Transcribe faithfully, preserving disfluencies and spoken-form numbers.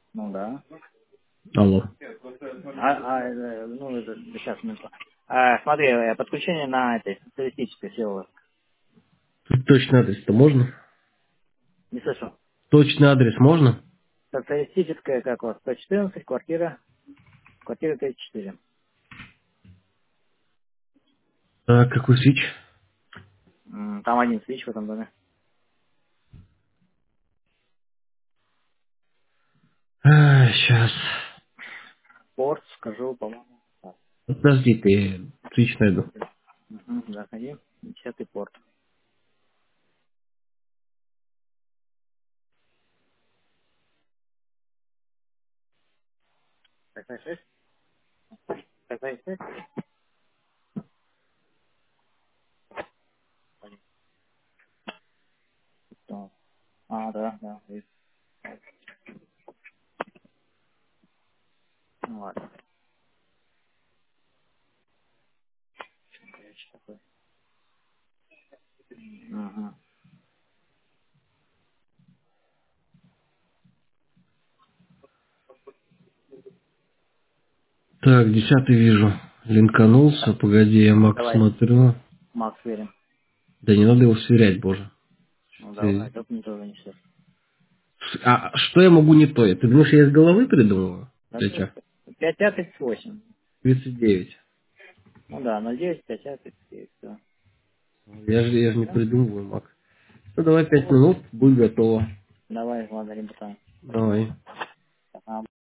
Ну да. Алло. А, а, э, ну, это, сейчас, минуту. А, смотри, э, подключение на этой социалистической силы. Тут точный адрес-то можно? Не слышу. Точный адрес можно? Социалистическая, как вот, сто четырнадцать, квартира, квартира тридцать четыре. Так, какой свич? М, Там один свич в этом доме. Сейчас. Порт, скажу, по-моему. Так. Подожди, ты свич найду. Угу, заходи. Десятый порт. Какая шесть? Какая шесть? Что? А, да, да. Есть. Ну ладно. Короче, такой. Угу. Так, десятый вижу. Линканулся, погоди, я Макс Давай, смотрю. Макс, верим. Да не надо его сверять, боже. Ну давай, Ты- только не тоже не все. А что я могу не то? Ты думаешь, я из головы придумываю? Тетя. пять А тридцать восемь. тридцать девять. Ну да, ноль девять, пять А тридцать девять, все. Я же, я же не Да? придумываю, Макс. Ну давай Ну пять вот, минут, будет готово. давай, ладно, ребята. Давай. Ага.